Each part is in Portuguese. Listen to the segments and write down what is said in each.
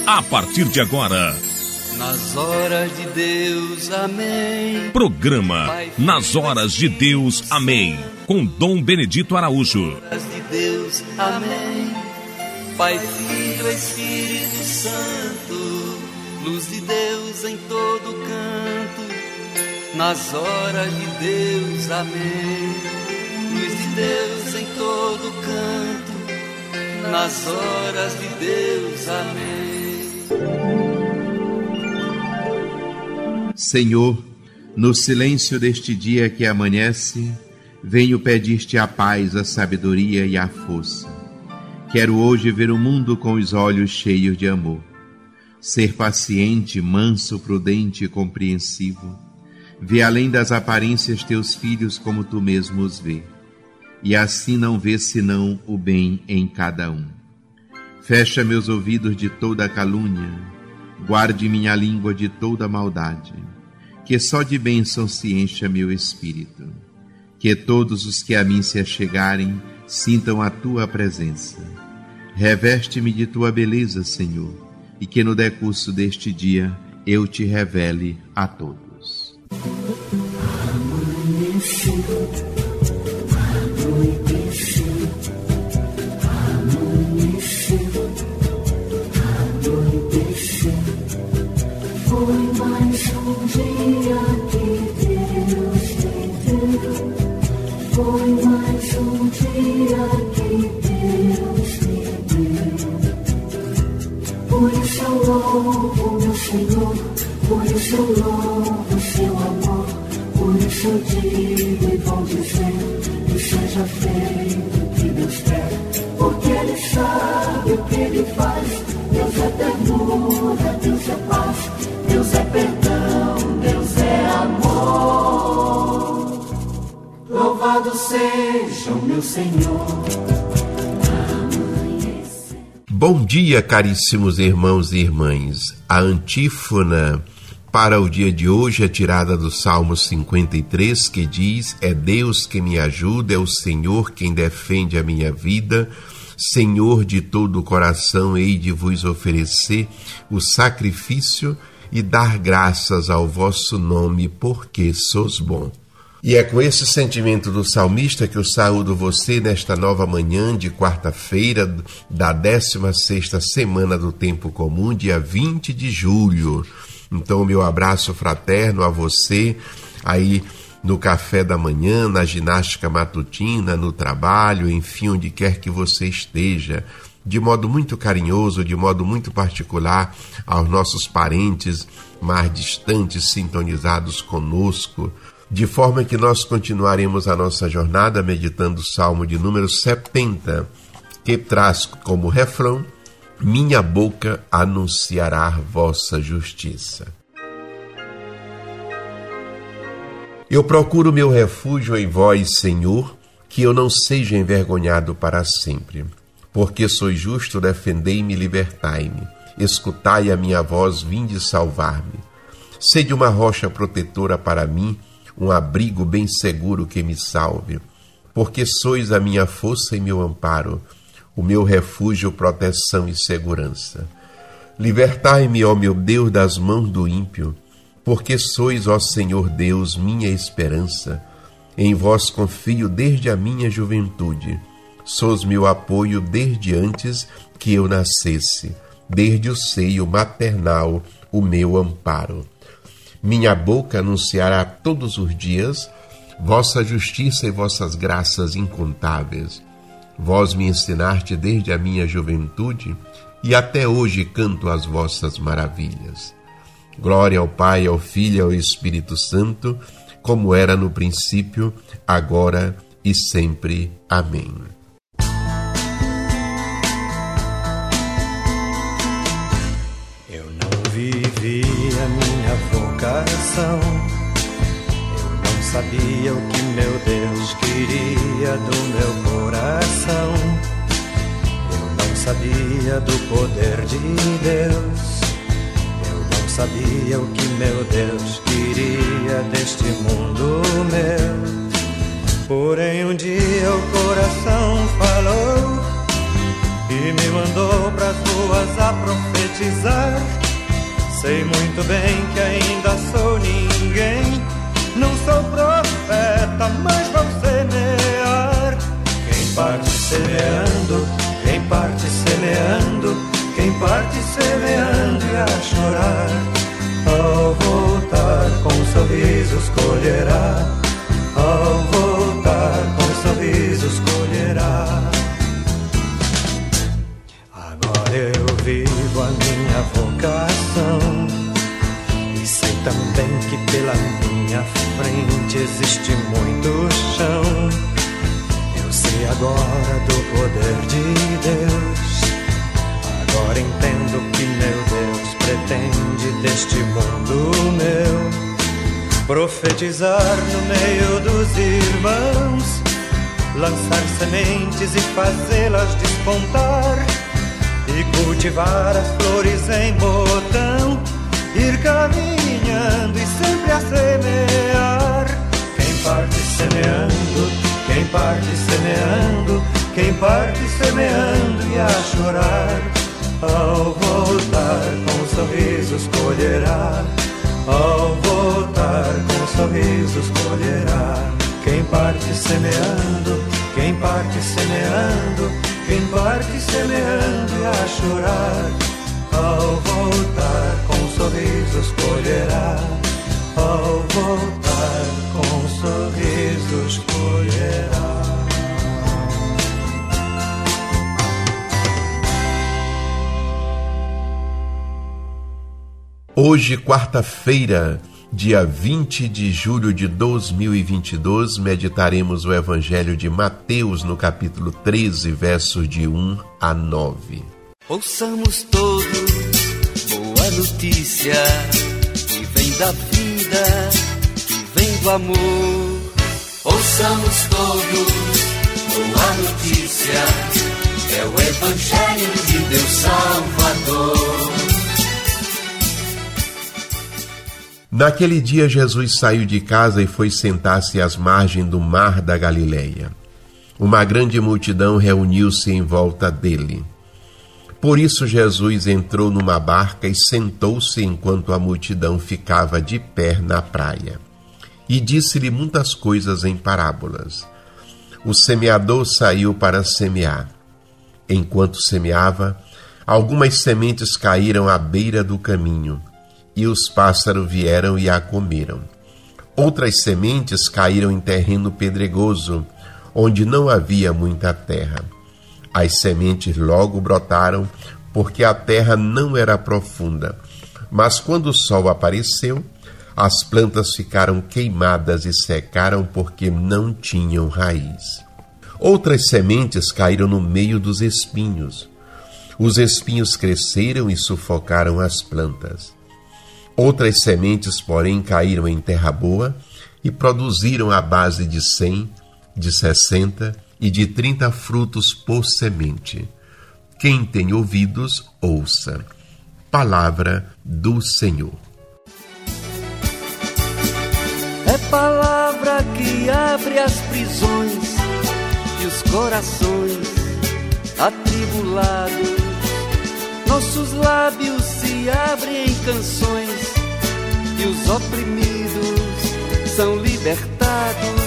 a partir de agora. Nas horas de Deus, amém. Programa Nas Horas de Deus, amém. Com Dom Benedito Araújo. Nas horas de Deus, amém. Pai, Filho, Espírito Santo, luz de Deus em todo canto. Nas horas de Deus, amém. Luz de Deus em todo canto. Nas horas de Deus, amém. Senhor, no silêncio deste dia que amanhece, venho pedir-te a paz, a sabedoria e a força. Quero hoje ver o mundo com os olhos cheios de amor. Ser paciente, manso, prudente e compreensivo. Ver além das aparências teus filhos como tu mesmo os vê. E assim não ver senão o bem em cada um. Fecha meus ouvidos de toda calúnia. Guarde minha língua de toda maldade. Que só de bênção se encha meu espírito. Que todos os que a mim se achegarem sintam a tua presença. Reveste-me de tua beleza, Senhor, e que no decurso deste dia eu te revele a todos. Foi mais um dia que Deus me deu. Foi mais um dia que Deus me deu. Por isso eu louvo meu Senhor, por isso eu louvo seu amor. Por isso eu digo e vou dizer que seja feito o que Deus quer. Porque Ele sabe o que Ele faz. Deus é ternura, Deus é paz. Deus é perdão, Deus é amor. Louvado seja o meu Senhor. Bom dia, caríssimos irmãos e irmãs. A antífona para o dia de hoje é tirada do Salmo 53, que diz: é Deus que me ajuda, é o Senhor quem defende a minha vida. Senhor, de todo o coração hei de vos oferecer o sacrifício e dar graças ao vosso nome, porque sois bom. E é com esse sentimento do salmista que eu saúdo você nesta nova manhã de quarta-feira da 16ª semana do Tempo Comum, dia 20 de julho. Então, meu abraço fraterno a você aí no café da manhã, na ginástica matutina, no trabalho, enfim, onde quer que você esteja. De modo muito carinhoso, de modo muito particular, aos nossos parentes mais distantes, sintonizados conosco, de forma que nós continuaremos a nossa jornada meditando o Salmo de número 70, que traz como refrão: minha boca anunciará vossa justiça. Eu procuro meu refúgio em vós, Senhor, que eu não seja envergonhado para sempre. Porque sois justo, defendei-me e libertai-me. Escutai a minha voz, vinde salvar-me. Sede uma rocha protetora para mim, um abrigo bem seguro que me salve. Porque sois a minha força e meu amparo, o meu refúgio, proteção e segurança. Libertai-me, ó meu Deus, das mãos do ímpio, porque sois, ó Senhor Deus, minha esperança. Em vós confio desde a minha juventude. Sois meu apoio desde antes que eu nascesse, desde o seio maternal, o meu amparo. Minha boca anunciará todos os dias vossa justiça e vossas graças incontáveis. Vós me ensinaste desde a minha juventude e até hoje canto as vossas maravilhas. Glória ao Pai, ao Filho e ao Espírito Santo, como era no princípio, agora e sempre. Amém. Eu não vivi a minha vocação, eu não sabia o que meu Deus queria do meu coração, eu não sabia do poder de Deus, eu não sabia o que meu Deus queria deste mundo meu. Porém um dia o coração falou e e me mandou pras ruas a profetizar. Sei muito bem que ainda sou ninguém, não sou profeta, mas vou semear. Quem parte semeando, quem parte semeando, quem parte semeando e a chorar, ao voltar com sorrisos colherá, ao voltar com sorrisos colherá. Agora eu vivo a minha vocação e sei também que pela minha frente existe muito chão. Eu sei agora do poder de Deus, agora entendo que meu Deus pretende deste mundo meu. Profetizar no meio dos irmãos, lançar sementes e fazê-las despontar, e cultivar as flores em botão, ir caminhando e sempre a semear. Quem parte semeando, quem parte semeando, quem parte semeando e a chorar, ao voltar com sorrisos colherá, ao voltar com sorrisos colherá. Quem parte semeando, quem parte semeando, quem parte semeando e a chorar, ao voltar com sorrisos colherá, ao voltar com sorrisos colherá. Hoje, quarta-feira, dia 20 de julho de 2022, meditaremos o Evangelho de Mateus no capítulo 13, versos de 1 a 9. Ouçamos todos boa notícia, que vem da vida, que vem do amor. Ouçamos todos boa notícia, é o Evangelho de Deus Salvador. Naquele dia, Jesus saiu de casa e foi sentar-se às margens do mar da Galileia. Uma grande multidão reuniu-se em volta dele. Por isso, Jesus entrou numa barca e sentou-se enquanto a multidão ficava de pé na praia. E disse-lhe muitas coisas em parábolas. O semeador saiu para semear. Enquanto semeava, algumas sementes caíram à beira do caminho, e os pássaros vieram e a comeram. Outras sementes caíram em terreno pedregoso, onde não havia muita terra. As sementes logo brotaram, porque a terra não era profunda. Mas quando o sol apareceu, as plantas ficaram queimadas e secaram porque não tinham raiz. Outras sementes caíram no meio dos espinhos. Os espinhos cresceram e sufocaram as plantas. Outras sementes, porém, caíram em terra boa e produziram a base de 100, de 60 e de 30 frutos por semente. Quem tem ouvidos, ouça. Palavra do Senhor. É palavra que abre as prisões e os corações atribulados. Nossos lábios se abrem em canções e os oprimidos são libertados.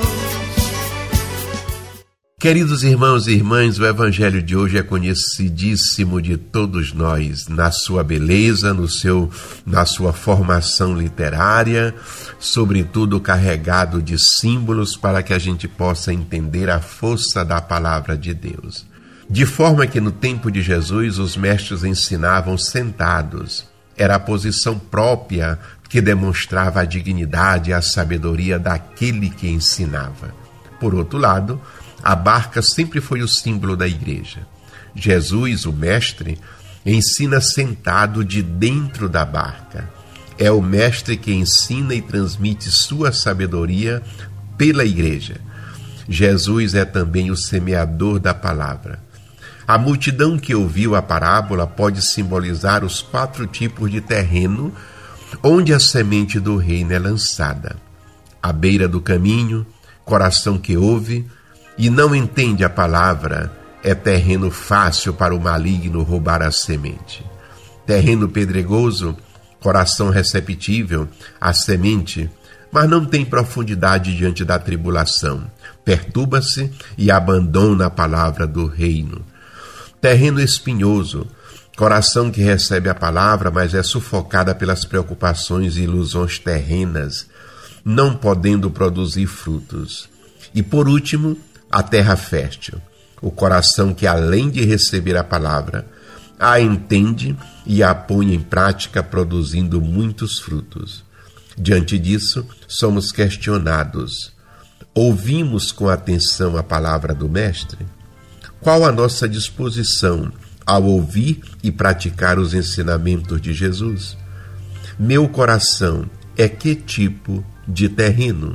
Queridos irmãos e irmãs, o Evangelho de hoje é conhecidíssimo de todos nós, na sua beleza, na sua formação literária, sobretudo carregado de símbolos para que a gente possa entender a força da palavra de Deus. De forma que no tempo de Jesus os mestres ensinavam sentados. Era a posição própria que demonstrava a dignidade e a sabedoria daquele que ensinava. Por outro lado, a barca sempre foi o símbolo da igreja. Jesus, o mestre, ensina sentado de dentro da barca. É o mestre que ensina e transmite sua sabedoria pela igreja. Jesus é também o semeador da palavra. A multidão que ouviu a parábola pode simbolizar os 4 tipos de terreno onde a semente do reino é lançada. À beira do caminho, coração que ouve e não entende a palavra é terreno fácil para o maligno roubar a semente. Terreno pedregoso, coração receptível à semente, mas não tem profundidade diante da tribulação. Perturba-se e abandona a palavra do reino. Terreno espinhoso, coração que recebe a palavra, mas é sufocada pelas preocupações e ilusões terrenas, não podendo produzir frutos. E por último, a terra fértil, o coração que, além de receber a palavra, a entende e a põe em prática, produzindo muitos frutos. Diante disso, somos questionados. Ouvimos com atenção a palavra do Mestre? Qual a nossa disposição ao ouvir e praticar os ensinamentos de Jesus? Meu coração é que tipo de terreno?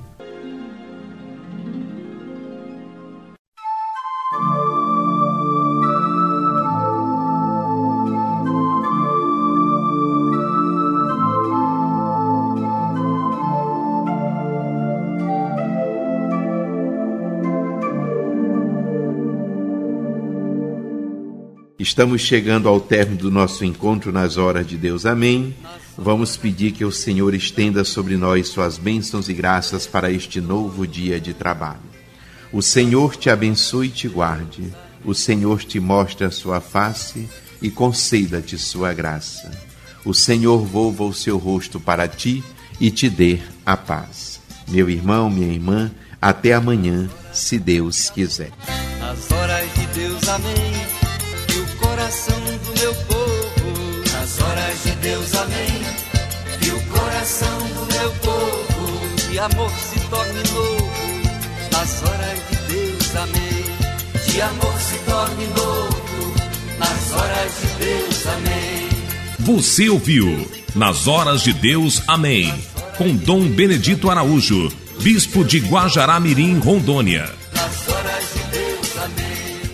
Estamos chegando ao término do nosso encontro nas horas de Deus. Amém. Vamos pedir que o Senhor estenda sobre nós suas bênçãos e graças para este novo dia de trabalho. O Senhor te abençoe e te guarde. O Senhor te mostre a sua face e conceda-te sua graça. O Senhor volva o seu rosto para ti e te dê a paz. Meu irmão, minha irmã, até amanhã, se Deus quiser. Nas horas de Deus, amém. Coração do meu povo, nas horas de Deus, amém. Que o coração do meu povo de amor se torne novo, nas horas de Deus, amém. De amor se torne novo, nas horas de Deus, amém. Você ouviu Nas Horas de Deus, amém, com Dom Benedito Araújo, bispo de Guajará-Mirim, Rondônia. Nas horas de Deus, amém.